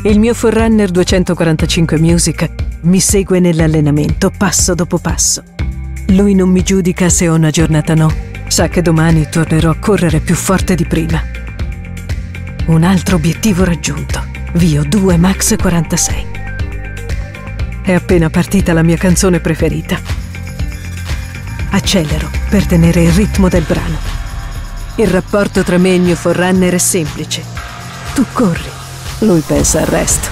Il mio Forerunner 245 Music mi segue nell'allenamento passo dopo passo. Lui non mi giudica se ho una giornata no. Sa che domani tornerò a correre più forte di prima. Un altro obiettivo raggiunto. VO2 Max 46. È appena partita la mia canzone preferita. Accelero per tenere il ritmo del brano. Il rapporto tra me e il mio Forerunner è semplice. Tu corri, lui pensa al resto.